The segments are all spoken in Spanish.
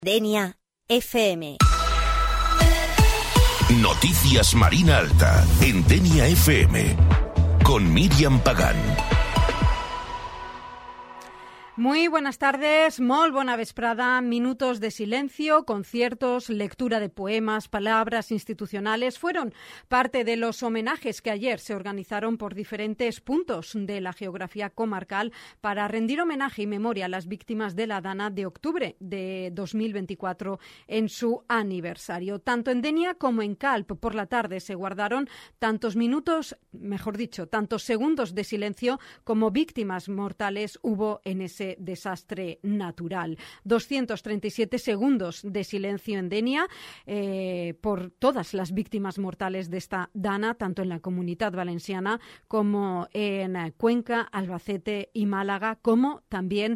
Denia FM. Noticias Marina Alta en Denia FM con Míriam Pagán. Muy buenas tardes, molt bona vesprada, minutos de silencio, conciertos, lectura de poemas, palabras institucionales fueron parte de los homenajes que ayer se organizaron por diferentes puntos de la geografía comarcal para rendir homenaje y memoria a las víctimas de la Dana de octubre de 2024 en su aniversario. Tanto en Denia como en Calp por la tarde se guardaron tantos segundos de silencio como víctimas mortales hubo en ese desastre natural. 237 segundos de silencio en Denia por todas las víctimas mortales de esta Dana, tanto en la Comunidad Valenciana como en Cuenca, Albacete y Málaga, como también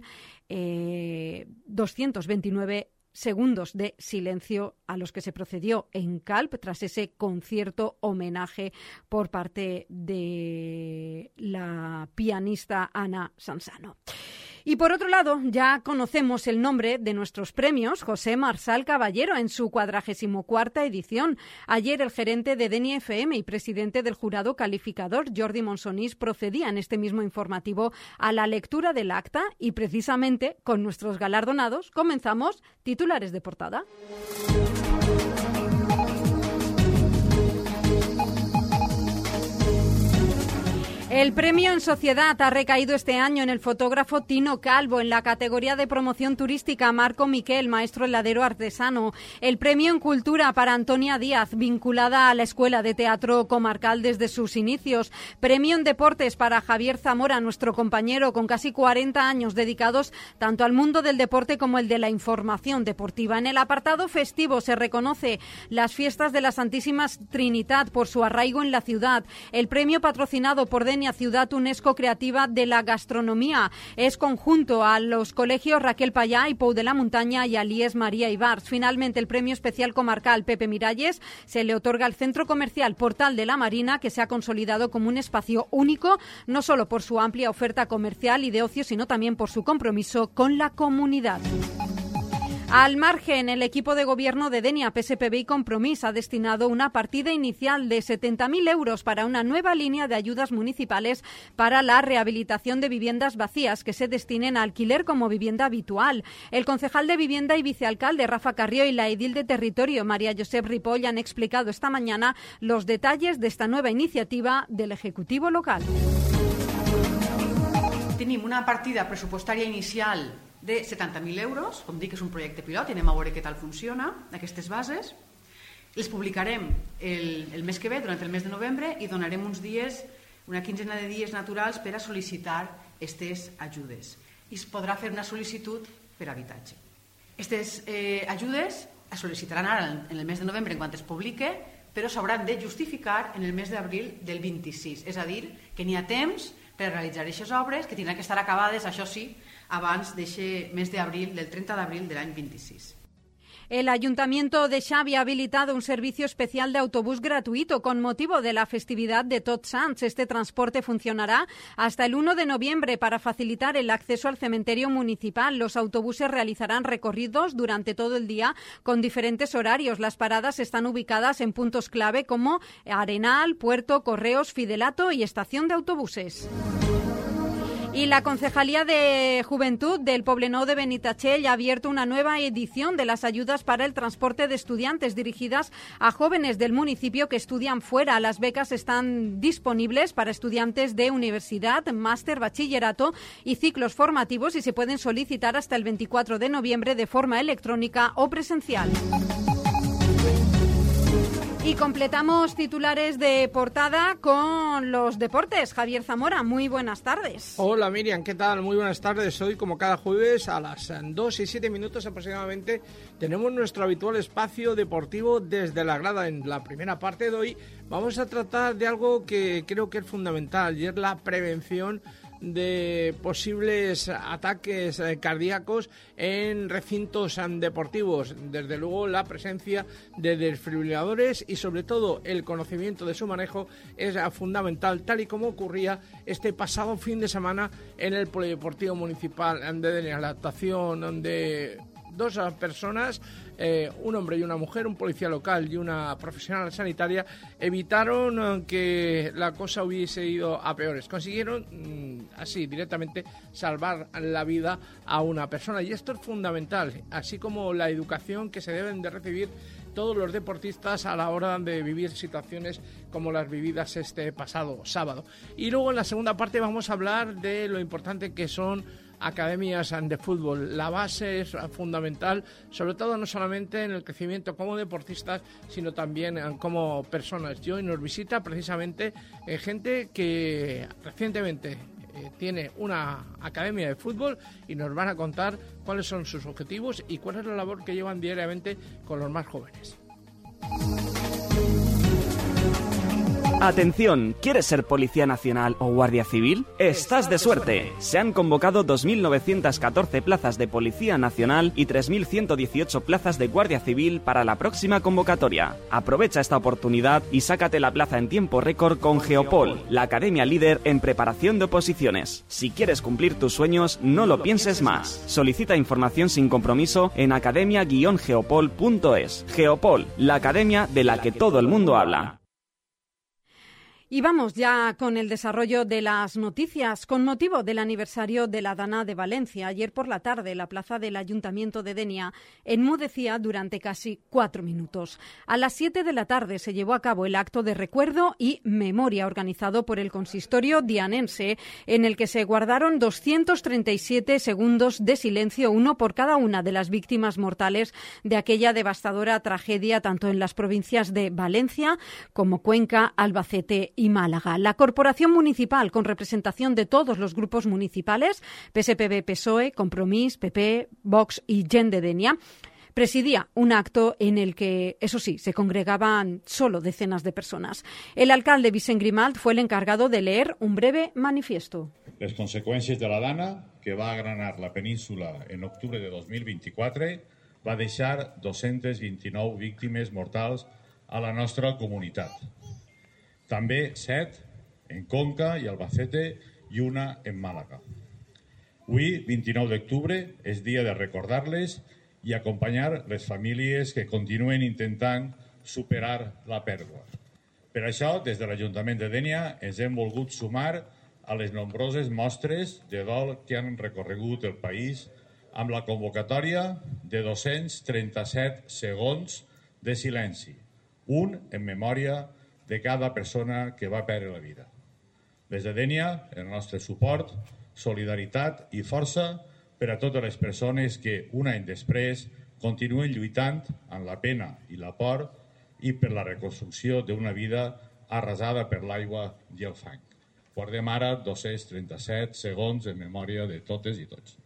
229 segundos de silencio a los que se procedió en Calp tras ese concierto homenaje por parte de la pianista Ana Sansano. Y por otro lado, ya conocemos el nombre de nuestros premios José Marsal Caballero en su 44ª edición. Ayer el gerente de Denia FM y presidente del jurado calificador, Jordi Monsonís, procedía en este mismo informativo a la lectura del acta y precisamente con nuestros galardonados comenzamos titulares de portada. El premio en Sociedad ha recaído este año en el fotógrafo Tino Calvo, en la categoría de promoción turística Marco Miquel, maestro heladero artesano. El premio en Cultura para Antonia Díaz, vinculada a la Escuela de Teatro Comarcal desde sus inicios. Premio en Deportes para Javier Zamora, nuestro compañero con casi 40 años dedicados tanto al mundo del deporte como el de la información deportiva. En el apartado festivo se reconoce las fiestas de la Santísima Trinidad por su arraigo en la ciudad. El premio patrocinado por Denia Ciudad UNESCO Creativa de la Gastronomía es conjunto a los colegios Raquel Payá y Pou de la Montaña y a Lies María Ibars. Finalmente, el premio especial comarcal Pepe Miralles se le otorga al Centro Comercial Portal de la Marina, que se ha consolidado como un espacio único, no solo por su amplia oferta comercial y de ocio, sino también por su compromiso con la comunidad. Al margen, el equipo de gobierno de Denia, PSPB y Compromís ha destinado una partida inicial de 70.000 euros para una nueva línea de ayudas municipales para la rehabilitación de viviendas vacías que se destinen a alquiler como vivienda habitual. El concejal de Vivienda y vicealcalde Rafa Carrió y la edil de Territorio María Josep Ripoll han explicado esta mañana los detalles de esta nueva iniciativa del Ejecutivo local. Tenim una partida pressupostària inicial de 70.000 euros, com dic, és un projecte pilot, anem a veure què tal funciona, aquestes bases. Les publicarem el mes que ve, durant el mes de novembre, i donarem uns dies, una quinzena de dies naturals per a sol·licitar aquestes ajudes. I es podrà fer una sol·licitud per habitatge. Aquestes ajudes es sol·licitaran ara en el mes de novembre en quan es publique, però s'hauran de justificar en el mes d'abril del 26. És a dir, que n'hi ha temps per realitzar aquestes obres, que tindran que estar acabades, això sí, abans d'aquest mes d'abril, del 30 d'abril de l'any 26. El Ayuntamiento de Xàbia ha habilitado un servicio especial de autobús gratuito con motivo de la festividad de Tots Sants. Este transporte funcionará hasta el 1 de noviembre para facilitar el acceso al cementerio municipal. Los autobuses realizarán recorridos durante todo el día con diferentes horarios. Las paradas están ubicadas en puntos clave como Arenal, Puerto, Correos, Fidelato y estación de autobuses. Y la Concejalía de Juventud del Poblenou de Benitatxell ha abierto una nueva edición de las ayudas para el transporte de estudiantes dirigidas a jóvenes del municipio que estudian fuera. Las becas están disponibles para estudiantes de universidad, máster, bachillerato y ciclos formativos y se pueden solicitar hasta el 24 de noviembre de forma electrónica o presencial. Y completamos titulares de portada con los deportes. Javier Zamora, muy buenas tardes. Hola Miriam, ¿qué tal? Muy buenas tardes. Hoy, como cada jueves, a las 2 y 7 minutos aproximadamente, tenemos nuestro habitual espacio deportivo desde la grada. En la primera parte de hoy vamos a tratar de algo que creo que es fundamental, y es la prevención de posibles ataques cardíacos en recintos deportivos. Desde luego, la presencia de desfibriladores y sobre todo el conocimiento de su manejo es fundamental, tal y como ocurría este pasado fin de semana en el Polideportivo Municipal de Denia. La actuación de Dos personas, un hombre y una mujer, un policía local y una profesional sanitaria, evitaron que la cosa hubiese ido a peores. Consiguieron así directamente salvar la vida a una persona, y esto es fundamental, así como la educación que se deben de recibir todos los deportistas a la hora de vivir situaciones como las vividas este pasado sábado. Y luego en la segunda parte vamos a hablar de lo importante que son academias de fútbol. La base es fundamental, sobre todo no solamente en el crecimiento como deportistas, sino también como personas. Y hoy nos visita precisamente gente que recientemente tiene una academia de fútbol y nos van a contar cuáles son sus objetivos y cuál es la labor que llevan diariamente con los más jóvenes. Atención, ¿quieres ser Policía Nacional o Guardia Civil? ¡Estás de suerte! Se han convocado 2.914 plazas de Policía Nacional y 3.118 plazas de Guardia Civil para la próxima convocatoria. Aprovecha esta oportunidad y sácate la plaza en tiempo récord con Geopol, la academia líder en preparación de oposiciones. Si quieres cumplir tus sueños, no lo pienses más. Solicita información sin compromiso en academia-geopol.es. Geopol, la academia de la que todo el mundo habla. Y vamos ya con el desarrollo de las noticias. Con motivo del aniversario de la Dana de Valencia, ayer por la tarde la plaza del Ayuntamiento de Denia enmudecía durante casi 4 minutos. A las 7 de la tarde se llevó a cabo el acto de recuerdo y memoria organizado por el consistorio dianense, en el que se guardaron 237 segundos de silencio, uno por cada una de las víctimas mortales de aquella devastadora tragedia, tanto en las provincias de Valencia como Cuenca, Albacete y Málaga. La Corporación Municipal, con representación de todos los grupos municipales, PSPB, PSOE, Compromís, PP, Vox y Gent de Denia, presidía un acto en el que, eso sí, se congregaban solo decenas de personas. El alcalde Vicent Grimalt fue el encargado de leer un breve manifiesto. Les conseqüències de la Dana, que va agranar la península en octubre de 2024, va deixar 229 víctimes mortals a la nostra comunitat. També 7 en Conca i Albacete i una en Màlaga. Avui, 29 d'octubre, és dia de recordar-les i acompanyar les famílies que continuen intentant superar la pèrdua. Per això, des de l'Ajuntament de Denia, ens hem volgut sumar a les nombroses mostres de dol que han recorregut el país amb la convocatòria de 237 segons de silenci, un en memòria de cada persona que va perdre la vida. Des de Denia, el nostre suport, solidaritat i força per a totes les persones que, un any després, continuen lluitant amb la pena i la por i per la reconstrucció d'una vida arrasada per l'aigua i el fang. Guardem ara 237 segons en memòria de totes i tots.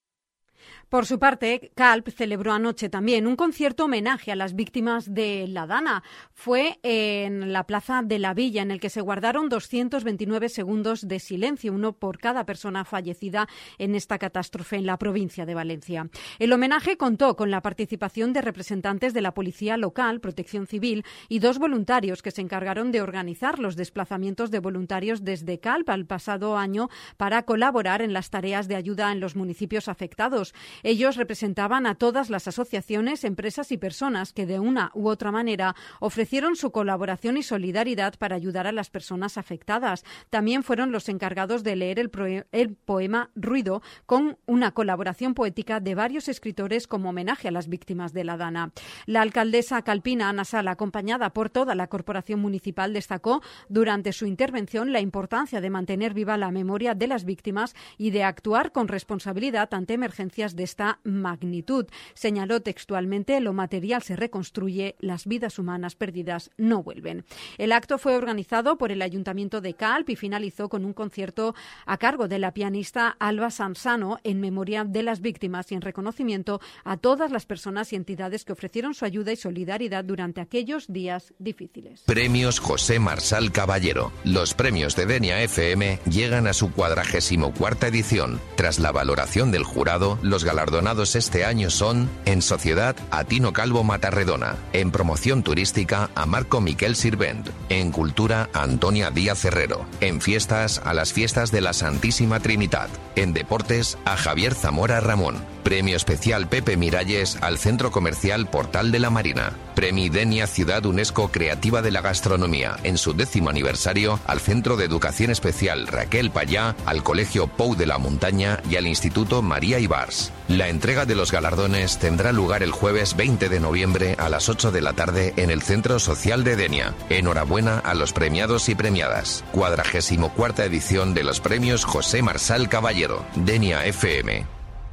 Por su parte, CALP celebró anoche también un concierto homenaje a las víctimas de la Dana. Fue en la Plaza de la Villa, en el que se guardaron 229 segundos de silencio, uno por cada persona fallecida en esta catástrofe en la provincia de Valencia. El homenaje contó con la participación de representantes de la Policía Local, Protección Civil y 2 voluntarios que se encargaron de organizar los desplazamientos de voluntarios desde CALP al pasado año para colaborar en las tareas de ayuda en los municipios afectados. Ellos representaban a todas las asociaciones, empresas y personas que de una u otra manera ofrecieron su colaboración y solidaridad para ayudar a las personas afectadas. También fueron los encargados de leer el poema Ruido, con una colaboración poética de varios escritores como homenaje a las víctimas de la Dana. La alcaldesa calpina Ana Sala, acompañada por toda la corporación municipal, destacó durante su intervención la importancia de mantener viva la memoria de las víctimas y de actuar con responsabilidad ante emergencias de esta magnitud. Señaló textualmente: lo material se reconstruye, las vidas humanas perdidas no vuelven. El acto fue organizado por el Ayuntamiento de Calp y finalizó con un concierto a cargo de la pianista Alba Sansano en memoria de las víctimas y en reconocimiento a todas las personas y entidades que ofrecieron su ayuda y solidaridad durante aquellos días difíciles. Premios José Marsal Caballero. Los premios de Denia FM llegan a su 44ª edición. Tras la valoración del jurado, Los galardonados este año son, en Sociedad, a Tino Calvo Matarredona, en Promoción Turística, a Marco Miquel Sirvent, en Cultura, a Antonia Díaz Herrero, en Fiestas, a las Fiestas de la Santísima Trinidad, en Deportes, a Javier Zamora Ramón. Premio especial Pepe Miralles al Centro Comercial Portal de la Marina. Premio Denia Ciudad UNESCO Creativa de la Gastronomía en su 10º aniversario al Centro de Educación Especial Raquel Payá, al Colegio Pou de la Montaña y al Instituto María Ibars. La entrega de los galardones tendrá lugar el jueves 20 de noviembre a las 8 de la tarde en el Centro Social de Denia. Enhorabuena a los premiados y premiadas. 44ª edición de los premios José Marsal Caballero. Denia FM.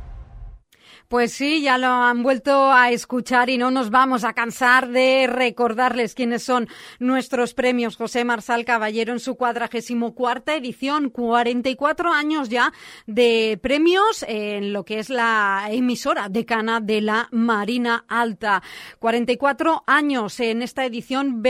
Pues sí, ya lo han vuelto a escuchar y no nos vamos a cansar de recordarles quiénes son nuestros premios José Marsal Caballero en su 44ª edición, 44 años ya de premios en lo que es la emisora decana de la Marina Alta. 44 años en esta edición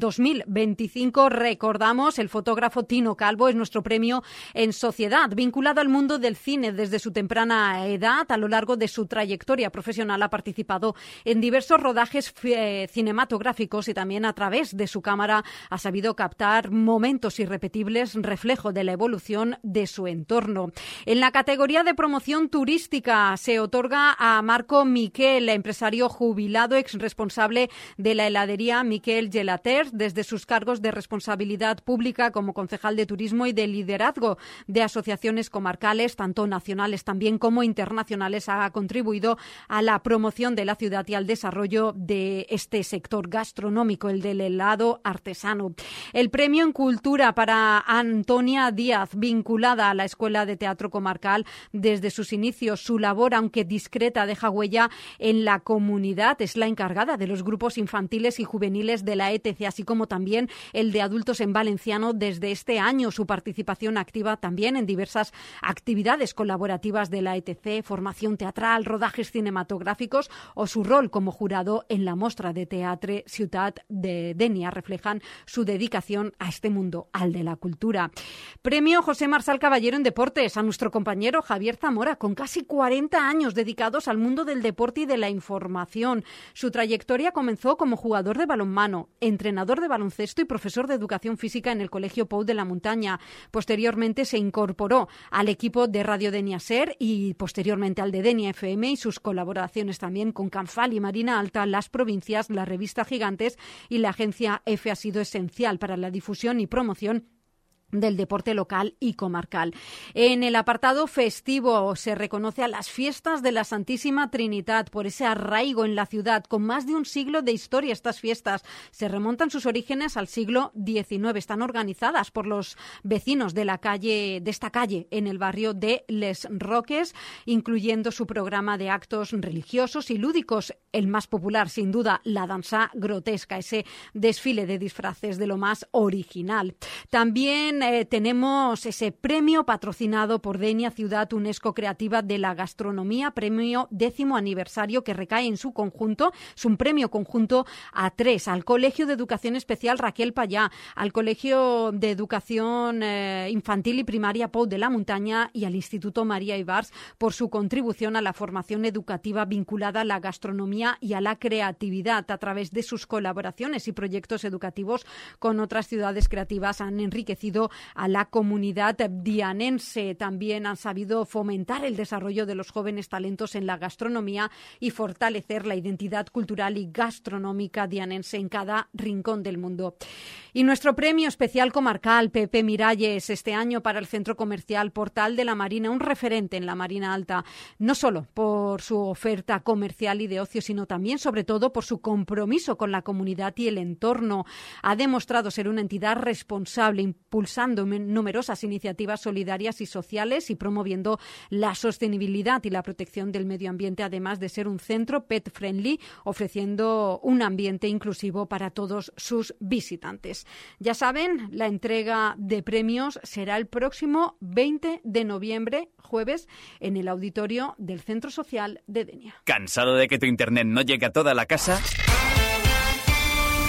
2025, recordamos, el fotógrafo Tino Calvo es nuestro premio en Sociedad, vinculado al mundo del cine desde su temprana edad. A lo largo de su trayectoria profesional ha participado en diversos rodajes cinematográficos y también a través de su cámara ha sabido captar momentos irrepetibles, reflejo de la evolución de su entorno. En la categoría de promoción turística se otorga a Marco Miquel, empresario jubilado, ex responsable de la heladería Miquel Gelater, desde sus cargos de responsabilidad pública como concejal de turismo y de liderazgo de asociaciones comarcales, tanto nacionales también como internacionales, ha contribuido a la promoción de la ciudad y al desarrollo de este sector gastronómico, el del helado artesano. El premio en cultura para Antonia Díaz, vinculada a la Escuela de Teatro Comarcal desde sus inicios. Su labor, aunque discreta, deja huella en la comunidad. Es la encargada de los grupos infantiles y juveniles de la ETC, así como también el de adultos en valenciano desde este año. Su participación activa también en diversas actividades colaborativas de la ETC, formación teatral, rodajes cinematográficos o su rol como jurado en la Mostra de Teatre Ciutat de Denia reflejan su dedicación a este mundo, al de la cultura. Premio José Marsal Caballero en Deportes a nuestro compañero Javier Zamora, con casi 40 años dedicados al mundo del deporte y de la información. Su trayectoria comenzó como jugador de balonmano, entrenador de baloncesto y profesor de educación física en el Colegio Pou de la Montaña. Posteriormente se incorporó al equipo de Radio Denia Ser y posteriormente al de Denia FM, y sus colaboraciones también con Canfal y Marina Alta, Las Provincias, la revista Gigantes y la agencia EFE ha sido esencial para la difusión y promoción del deporte local y comarcal. En el apartado festivo se reconoce a las fiestas de la Santísima Trinidad por ese arraigo en la ciudad. Con más de un siglo de historia, estas fiestas se remontan sus orígenes al siglo XIX. Están organizadas por los vecinos de esta calle en el barrio de Les Roques, incluyendo su programa de actos religiosos y lúdicos. El más popular, sin duda, la danza grotesca, ese desfile de disfraces de lo más original. También tenemos ese premio patrocinado por Denia Ciudad UNESCO Creativa de la Gastronomía, premio 10º aniversario que recae en su conjunto. Es un premio conjunto a 3, al Colegio de Educación Especial Raquel Payá, al Colegio de Educación Infantil y Primaria Pou de la Montaña y al Instituto María Ibars por su contribución a la formación educativa vinculada a la gastronomía y a la creatividad. A través de sus colaboraciones y proyectos educativos con otras ciudades creativas han enriquecido a la comunidad dianense. También han sabido fomentar el desarrollo de los jóvenes talentos en la gastronomía y fortalecer la identidad cultural y gastronómica dianense en cada rincón del mundo. Y nuestro premio especial comarcal Pepe Miralles este año para el Centro Comercial Portal de la Marina, un referente en la Marina Alta, no solo por su oferta comercial y de ocio, sino también, sobre todo, por su compromiso con la comunidad y el entorno. Ha demostrado ser una entidad responsable, impulsando numerosas iniciativas solidarias y sociales y promoviendo la sostenibilidad y la protección del medio ambiente, además de ser un centro pet friendly, ofreciendo un ambiente inclusivo para todos sus visitantes. Ya saben, la entrega de premios será el próximo 20 de noviembre, jueves, en el auditorio del Centro Social de Denia. ¿Cansado de que tu internet no llegue a toda la casa?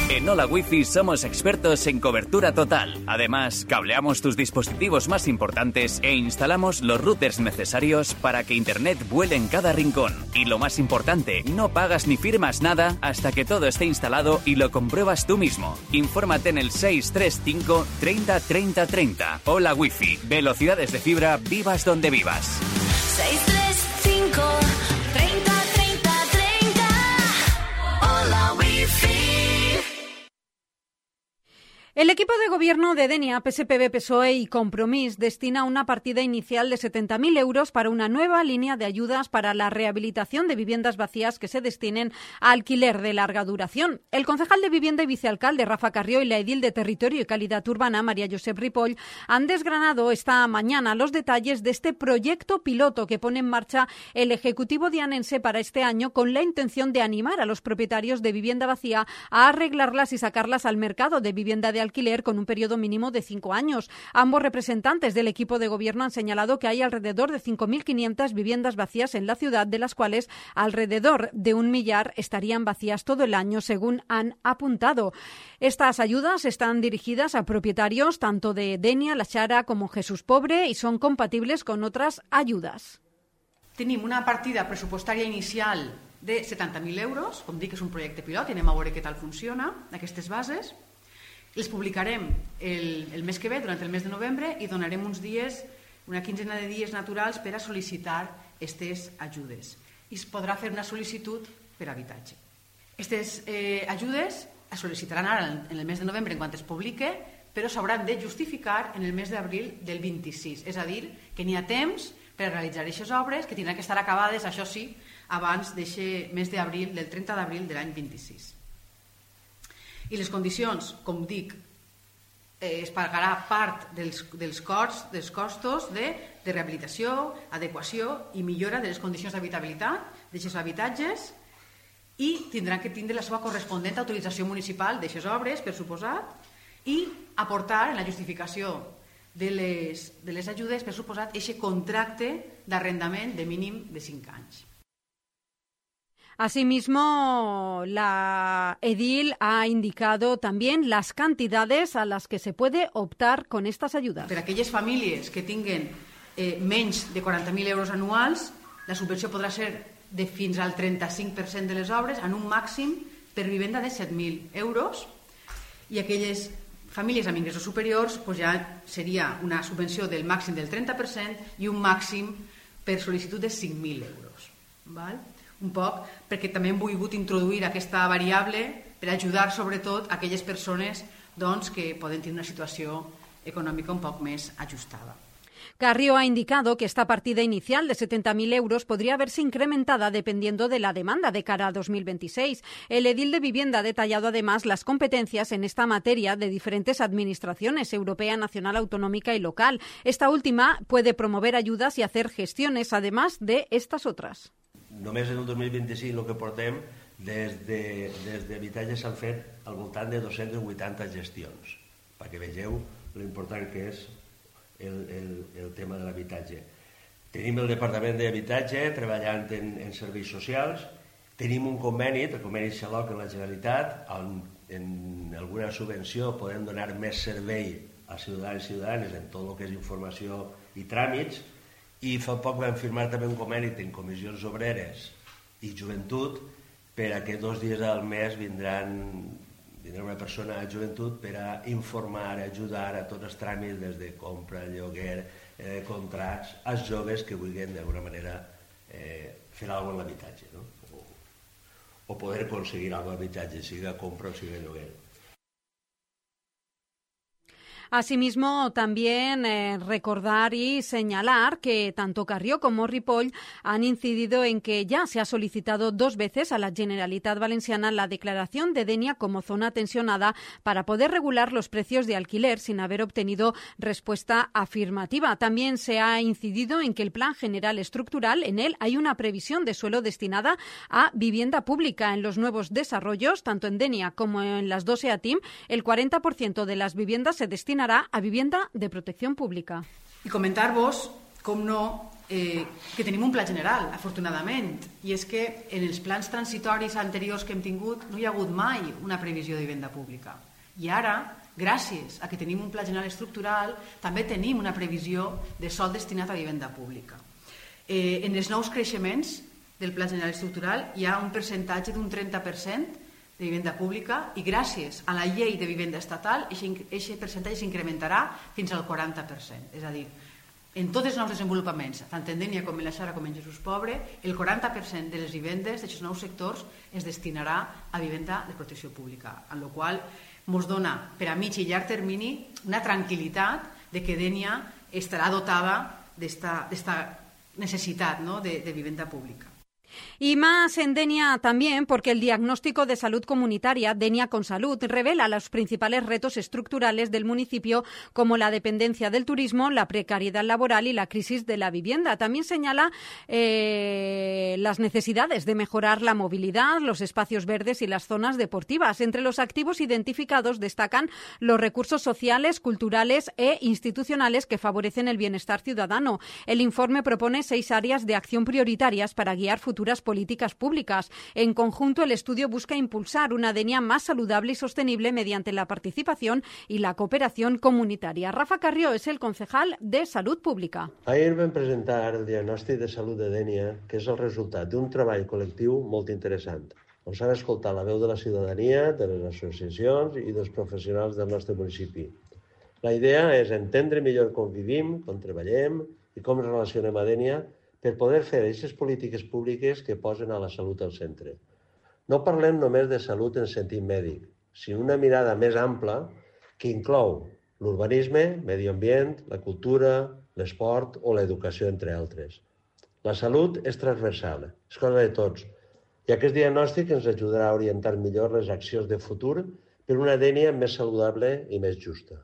En Hola Wi-Fi somos expertos en cobertura total. Además, cableamos tus dispositivos más importantes e instalamos los routers necesarios para que Internet vuele en cada rincón. Y lo más importante, no pagas ni firmas nada hasta que todo esté instalado y lo compruebas tú mismo. Infórmate en el 635 30 30 30. Hola Wi-Fi. Velocidades de fibra, vivas donde vivas. 635 30 30 30. Hola Wi-Fi. El equipo de gobierno de Denia, PSPB, PSOE y Compromís destina una partida inicial de 70.000 euros para una nueva línea de ayudas para la rehabilitación de viviendas vacías que se destinen a alquiler de larga duración. El concejal de Vivienda y vicealcalde, Rafa Carrió, y la edil de Territorio y Calidad Urbana, María Josep Ripoll, han desgranado esta mañana los detalles de este proyecto piloto que pone en marcha el Ejecutivo dianense para este año con la intención de animar a los propietarios de vivienda vacía a arreglarlas y sacarlas al mercado de vivienda de alquiler con un periodo mínimo de 5 años. Ambos representantes del equipo de gobierno han señalado que hay alrededor de 5.500 viviendas vacías en la ciudad, de las cuales alrededor de 1 millar estarían vacías todo el año, según han apuntado. Estas ayudas están dirigidas a propietarios tanto de Denia, La Xara como Jesús Pobre y son compatibles con otras ayudas. Tenim una partida pressupostària inicial de 70.000 euros, com dic, és un projecte pilot, anem a veure què tal funciona, aquestes bases. Les publicarem el mes que ve, durant el mes de novembre, i donarem uns dies, una quinzena de dies naturals per a sol·licitar aquestes ajudes. I es podrà fer una sol·licitud per habitatge. Aquestes ajudes es sol·licitaran ara en el mes de novembre en quan es publique, però s'hauran de justificar en el mes d'abril del 26. És a dir, que n'hi ha temps per realitzar aquestes obres, que tindran que estar acabades, això sí, abans d'aquest mes d'abril, del 30 d'abril de l'any 26. I les condicions, com dic, es pagarà part dels costos de rehabilitació, adequació i millora de les condicions d'habitabilitat d'aquests habitatges i tindran que tindre la seva corresponent autorització municipal d'aquestes obres, per suposat, i aportar en la justificació de les ajudes, per suposat, aquest contracte d'arrendament de mínim de 5 anys. Asimismo, la edil ha indicado también las cantidades a las que se puede optar con estas ayudas. Per a aquelles famílies que tinguen menys de 40.000 euros anuals, la subvenció podrà ser de fins al 35% de les obres, en un màxim per vivenda de 7.000 euros, i aquelles famílies amb ingressos superiors ja seria una subvenció del màxim del 30% i un màxim per sol·licitud de 5.000 euros. Un poc perquè també hem volgut introduir aquesta variable per ajudar sobretot a aquelles persones que poden tenir una situació econòmica un poc més ajustada. Carrió ha indicado que esta partida inicial de 70.000 euros podría verse incrementada dependiendo de la demanda de cara a 2026. El edil de Vivienda ha detallado además las competencias en esta materia de diferentes administraciones, europea, nacional, autonómica y local. Esta última puede promover ayudas y hacer gestiones, además de estas otras. Només en el 2025 el que portem des d'habitatge s'han fet al voltant de 280 gestions, perquè vegeu l'important que és el tema de l'habitatge. Tenim el Departament d'Habitatge treballant en serveis socials, tenim un conveni, el conveni Xaloc en la Generalitat, en alguna subvenció podem donar més servei als ciutadans i ciutadanes en tot el que és informació i tràmits, i fa poc vam firmar també un conveni en comissions obreres i joventut per a que 2 dies al mes vindrà una persona a joventut per a informar, ajudar a tots els tràmits des de compra, lloguer, contractes, als joves que vulguin d'alguna manera fer alguna cosa en l'habitatge, o poder aconseguir alguna cosa en l'habitatge, sigui compra o sigui lloguer. Asimismo, también recordar y señalar que tanto Carrió como Ripoll han incidido en que ya se ha solicitado 2 veces a la Generalitat Valenciana la declaración de Denia como zona tensionada para poder regular los precios de alquiler sin haber obtenido respuesta afirmativa. También se ha incidido en que el Plan General Estructural, en él hay una previsión de suelo destinada a vivienda pública. En los nuevos desarrollos, tanto en Denia como en las 2 EATIM, el 40% de las viviendas se destinará a vivienda de protección pública. I comentar-vos, com no, que tenim un pla general, afortunadament, i és que en els plans transitoris anteriors que hem tingut no hi ha hagut mai una previsió de vivenda pública. I ara, gràcies a que tenim un pla general estructural, també tenim una previsió de sòl destinat a vivenda pública. En els nous creixements del pla general estructural hi ha un percentatge d'un 30% de vivenda pública i gràcies a la llei de vivenda estatal aquest percentatge s'incrementarà fins al 40%. És a dir, en tots els nous desenvolupaments, tant en Dénia com en la Xara com en Jesús Pobre, el 40% de les vivendes d'aquests nous sectors es destinarà a vivenda de protecció pública, en la qual ens dona per a mig i llarg termini una tranquil·litat de que Dénia estarà dotada d'esta necessitat, ¿no?, de vivenda pública. Y más en Denia también, porque el diagnóstico de salud comunitaria, Denia con Salud, revela los principales retos estructurales del municipio, como la dependencia del turismo, la precariedad laboral y la crisis de la vivienda. También señala las necesidades de mejorar la movilidad, los espacios verdes y las zonas deportivas. Entre los activos identificados destacan los recursos sociales, culturales e institucionales que favorecen el bienestar ciudadano. El informe propone 6 áreas de acción prioritarias para guiar futuras políticas públicas. En conjunto, el estudio busca impulsar una Denia más saludable y sostenible mediante la participación y la cooperación comunitaria. Rafa Carrió es el concejal de Salud Pública. Ahir vam presentar el diagnòstic de salut de Dénia, que és el resultat d'un treball col·lectiu molt interessant, on s'ha d'escoltar la veu de la ciutadania, de les associacions i dels professionals del nostre municipi. La idea és entendre millor com vivim, com treballem i com ens relacionem a Dénia per poder fer aquestes polítiques públiques que posen a la salut al centre. No parlem només de salut en sentit mèdic, sinó una mirada més ampla que inclou l'urbanisme, medi ambient, la cultura, l'esport o l'educació, entre altres. La salut és transversal, és cosa de tots, i aquest diagnòstic ens ajudarà a orientar millor les accions de futur per una Dénia més saludable i més justa.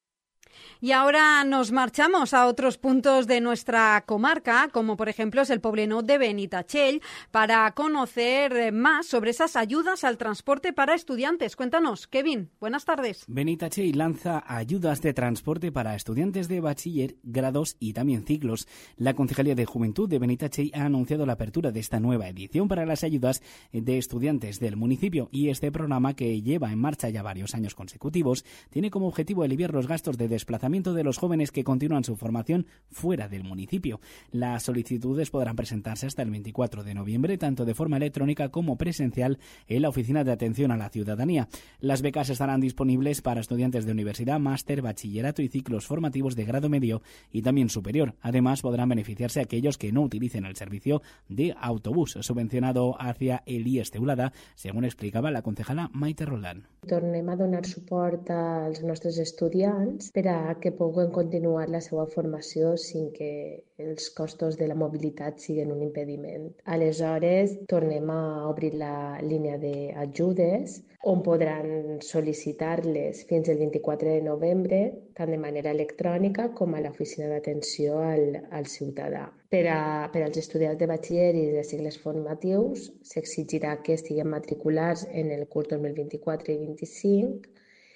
Y ahora nos marchamos a otros puntos de nuestra comarca, como por ejemplo es el pobleno de Benitatxell, para conocer más sobre esas ayudas al transporte para estudiantes. Cuéntanos, Kevin, buenas tardes. Benitatxell lanza ayudas de transporte para estudiantes de bachiller, grados y también ciclos. La Concejalía de Juventud de Benitatxell ha anunciado la apertura de esta nueva edición para las ayudas de estudiantes del municipio, y este programa, que lleva en marcha ya varios años consecutivos, tiene como objetivo aliviar los gastos de desplazamiento de los jóvenes que continúan su formación fuera del municipio. Las solicitudes podrán presentarse hasta el 24 de noviembre, tanto de forma electrónica como presencial, en la Oficina de Atención a la Ciudadanía. Las becas estarán disponibles para estudiantes de universidad, máster, bachillerato y ciclos formativos de grado medio y también superior. Además, podrán beneficiarse aquellos que no utilicen el servicio de autobús subvencionado hacia el IES Teulada, según explicaba la concejala Maite Roldán. Tornem a donar suport als nostres estudiants per a que puguen continuar la seva formació sin que els costos de la mobilitat siguin un impediment. Aleshores, tornem a obrir la línia d'ajudes, on podran sol·licitar-les fins al 24 de novembre, tant de manera electrònica com a l'oficina d'atenció al ciutadà. Per als estudiants de batxiller i de cicles formatius s'exigirà que estiguin matriculats en el curs 2024 i 25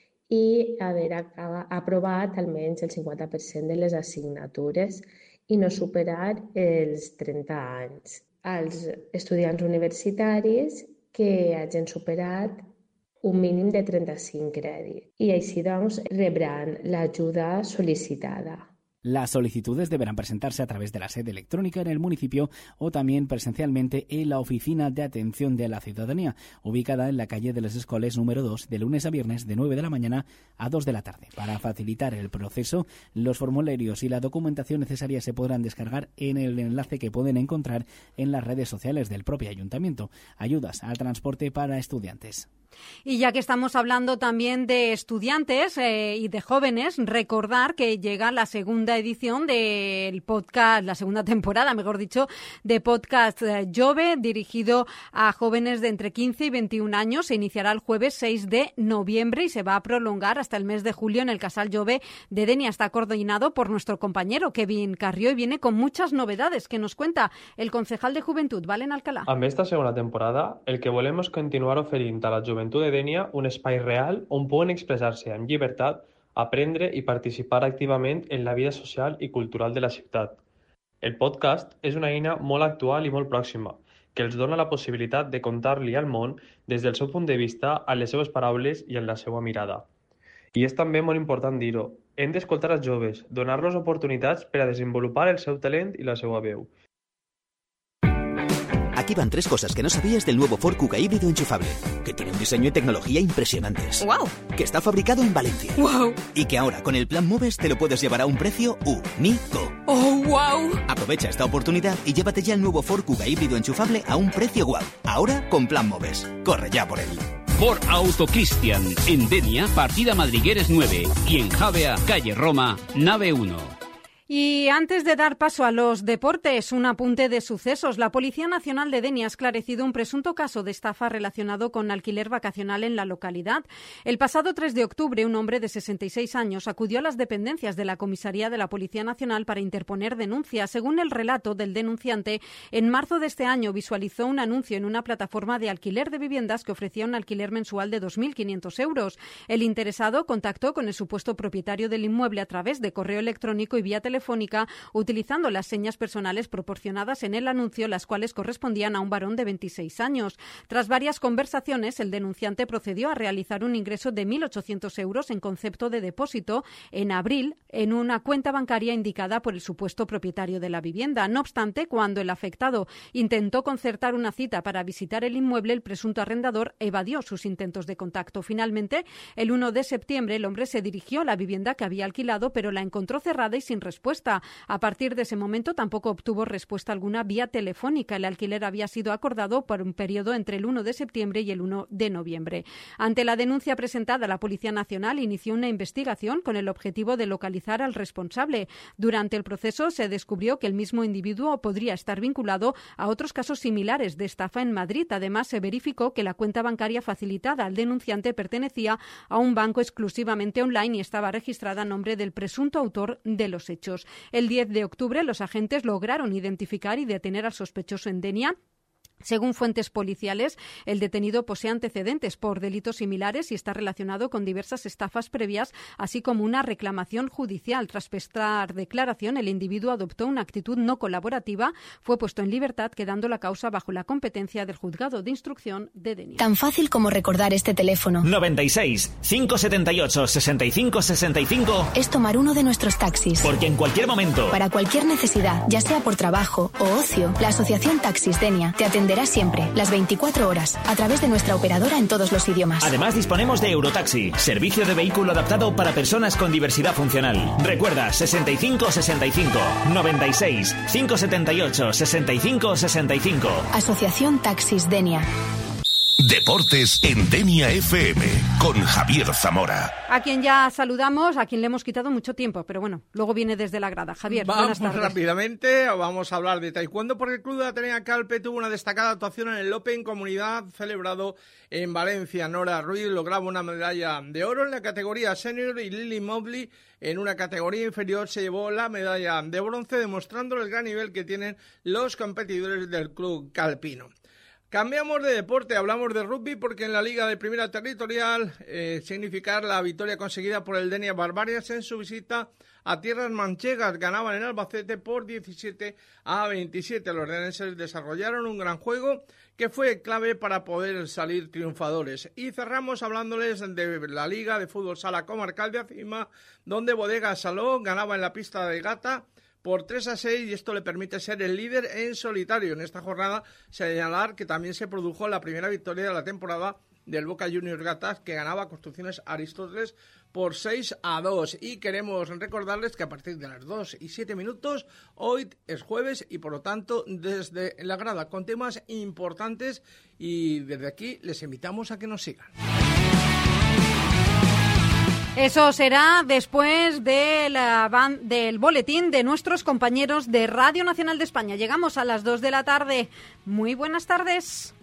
i haver aprovat almenys el 50% de les assignatures i no superar els 30 anys. Els estudiants universitaris que hagin superat un mínim de 35 crèdits i així doncs rebran l'ajuda sol·licitada. Las solicitudes deberán presentarse a través de la sede electrónica en el municipio o también presencialmente en la Oficina de Atención de la Ciudadanía, ubicada en la calle de las Escoles número 2, de lunes a viernes de 9 de la mañana a 2 de la tarde. Para facilitar el proceso, los formularios y la documentación necesaria se podrán descargar en el enlace que pueden encontrar en las redes sociales del propio ayuntamiento. Ayudas al transporte para estudiantes. Y ya que estamos hablando también de estudiantes y de jóvenes, recordar que llega la segunda edición del podcast, la segunda temporada, mejor dicho, de Podcast Jove, dirigido a jóvenes de entre 15 y 21 años. Se iniciará el jueves 6 de noviembre y se va a prolongar hasta el mes de julio en el Casal Jove de Denia. Está coordinado por nuestro compañero Kevin Carrió y viene con muchas novedades que nos cuenta el concejal de Juventud, Valen Alcalá. Amb esta segona temporada, el que volem és continuar oferint a la joventut de Denia un espai real on puguen expressar-se amb llibertat, aprendre i participar activament en la vida social i cultural de la ciutat. El podcast és una eina molt actual i molt pròxima, que els dona la possibilitat de contar-li al món des del seu punt de vista, a les seves paraules i en la seva mirada. I és també molt important dir-ho. Hem d'escoltar els joves, donar-los oportunitats per a desenvolupar el seu talent i la seva veu. Aquí van 3 cosas que no sabías del nuevo Ford Kuga híbrido enchufable. Que tiene un diseño y tecnología impresionantes. ¡Wow! Que está fabricado en Valencia. ¡Wow! Y que ahora, con el plan Moves, te lo puedes llevar a un precio único. ¡Oh, wow! Aprovecha esta oportunidad y llévate ya el nuevo Ford Kuga híbrido enchufable a un precio guau. Ahora, con plan Moves. Corre ya por él. Ford Auto Cristian, en Denia, partida Madrigueres 9 y en Javea, calle Roma, nave 1. Y antes de dar paso a los deportes, un apunte de sucesos. La Policía Nacional de Denia ha esclarecido un presunto caso de estafa relacionado con alquiler vacacional en la localidad. El pasado 3 de octubre, un hombre de 66 años acudió a las dependencias de la comisaría de la Policía Nacional para interponer denuncia. Según el relato del denunciante, en marzo de este año visualizó un anuncio en una plataforma de alquiler de viviendas que ofrecía un alquiler mensual de 2.500 euros. El interesado contactó con el supuesto propietario del inmueble a través de correo electrónico y vía telefónica, utilizando las señas personales proporcionadas en el anuncio, las cuales correspondían a un varón de 26 años. Tras varias conversaciones, el denunciante procedió a realizar un ingreso de 1.800 euros en concepto de depósito en abril en una cuenta bancaria indicada por el supuesto propietario de la vivienda. No obstante, cuando el afectado intentó concertar una cita para visitar el inmueble, el presunto arrendador evadió sus intentos de contacto. Finalmente, el 1 de septiembre, el hombre se dirigió a la vivienda que había alquilado, pero la encontró cerrada y sin respuesta. A partir de ese momento tampoco obtuvo respuesta alguna vía telefónica. El alquiler había sido acordado por un periodo entre el 1 de septiembre y el 1 de noviembre. Ante la denuncia presentada, la Policía Nacional inició una investigación con el objetivo de localizar al responsable. Durante el proceso se descubrió que el mismo individuo podría estar vinculado a otros casos similares de estafa en Madrid. Además, se verificó que la cuenta bancaria facilitada al denunciante pertenecía a un banco exclusivamente online y estaba registrada a nombre del presunto autor de los hechos. El 10 de octubre, los agentes lograron identificar y detener al sospechoso en Denia. Según fuentes policiales, el detenido posee antecedentes por delitos similares y está relacionado con diversas estafas previas, así como una reclamación judicial. Tras prestar declaración, el individuo adoptó una actitud no colaborativa, fue puesto en libertad, quedando la causa bajo la competencia del Juzgado de Instrucción de Denia. Tan fácil como recordar este teléfono. 96 578 65 65 es tomar uno de nuestros taxis. Porque en cualquier momento, para cualquier necesidad, ya sea por trabajo o ocio, la Asociación Taxis Denia te atenderá siempre, las 24 horas, a través de nuestra operadora en todos los idiomas. Además, disponemos de Eurotaxi, servicio de vehículo adaptado para personas con diversidad funcional. Recuerda, 65 65 96 578 65 65. Asociación Taxis Denia. Deportes en Denia FM con Javier Zamora. A quien ya saludamos, a quien le hemos quitado mucho tiempo, pero bueno, luego viene desde la grada. Javier, buenas tardes. Vamos rápidamente, vamos a hablar de taekwondo porque el club de Atenea Calpe tuvo una destacada actuación en el Open Comunidad celebrado en Valencia. Nora Ruiz lograba una medalla de oro en la categoría senior y Lily Mobley en una categoría inferior se llevó la medalla de bronce, demostrando el gran nivel que tienen los competidores del club calpino. Cambiamos de deporte, hablamos de rugby porque en la Liga de Primera Territorial significar la victoria conseguida por el Denia Barbarians en su visita a tierras manchegas. Ganaban en Albacete por 17-27. Los deneses desarrollaron un gran juego que fue clave para poder salir triunfadores. Y cerramos hablándoles de la Liga de Fútbol Sala Comarcal de Acima, donde Bodega Saló ganaba en la pista de Gata por 3-6 y esto le permite ser el líder en solitario. En esta jornada señalar que también se produjo la primera victoria de la temporada del Boca Juniors Gatas, que ganaba Construcciones Aristóteles por 6-2. Y queremos recordarles que a partir de las 2:07 hoy es jueves y por lo tanto desde la grada con temas importantes y desde aquí les invitamos a que nos sigan. Eso será después de del boletín de nuestros compañeros de Radio Nacional de España. Llegamos a las 2 de la tarde. Muy buenas tardes.